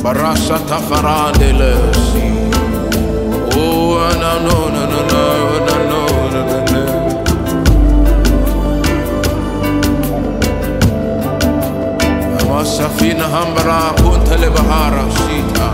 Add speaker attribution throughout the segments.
Speaker 1: Barasa tafarandele si. Oh, no, no, no, no, no, no, no, no, no. Amasafina hambara kuntele bahara sita.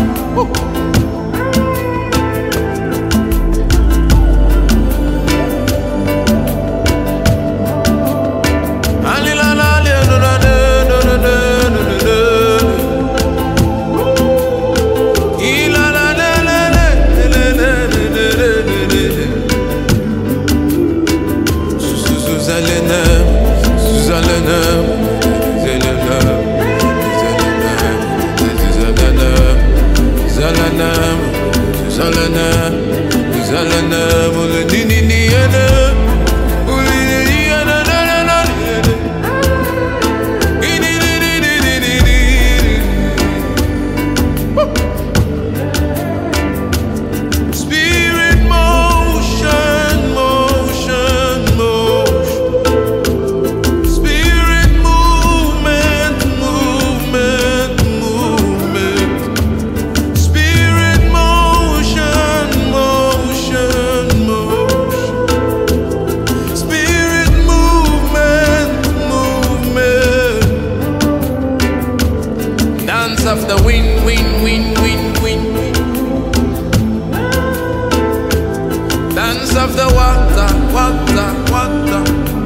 Speaker 1: Of the wind, wind, wind, wind, wind. Dance of the water, water, water.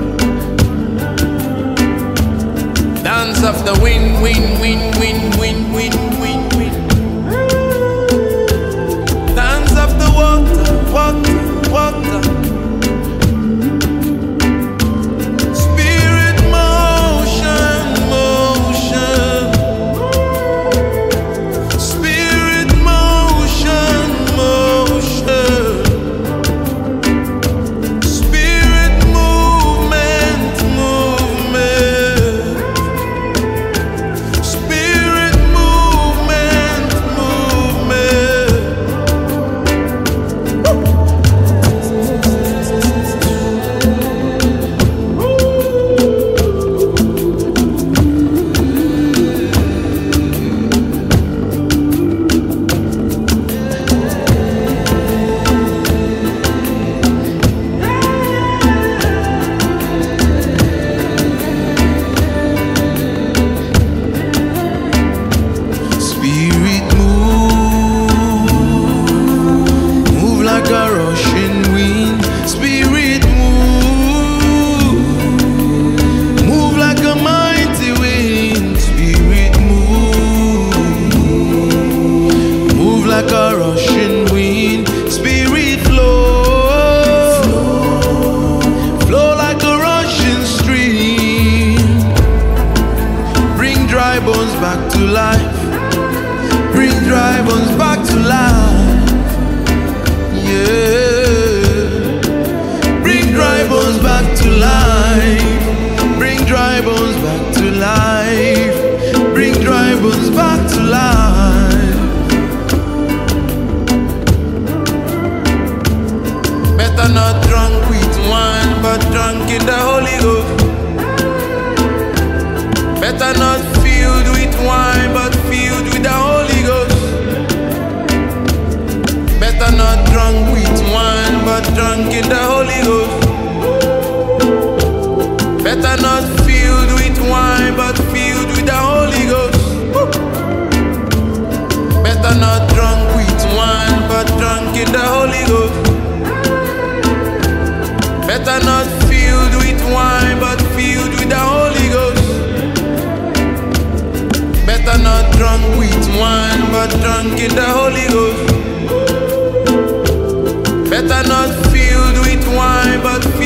Speaker 1: Dance of the wind, wind, wind, wind, wind, wind, wind, wind. Dance of the water, water, water. Back to life, bring dry bones back to life, yeah. Bring dry bones back to life, bring dry bones back to life, bring dry bones back to life. Better not drunk with wine, but drunk in the Holy Ghost. Better not filled with wine, but filled with the Holy Ghost. Better not drunk with wine, but drunk in the Holy Ghost. Better not filled with wine, but filled with the Holy Ghost. Better not drunk with wine, but drunk in the Holy Ghost. Better not filled with wine, but filled with the Holy Ghost. Better not drunk with wine, but drunk in the Holy Ghost. Better not filled with wine, but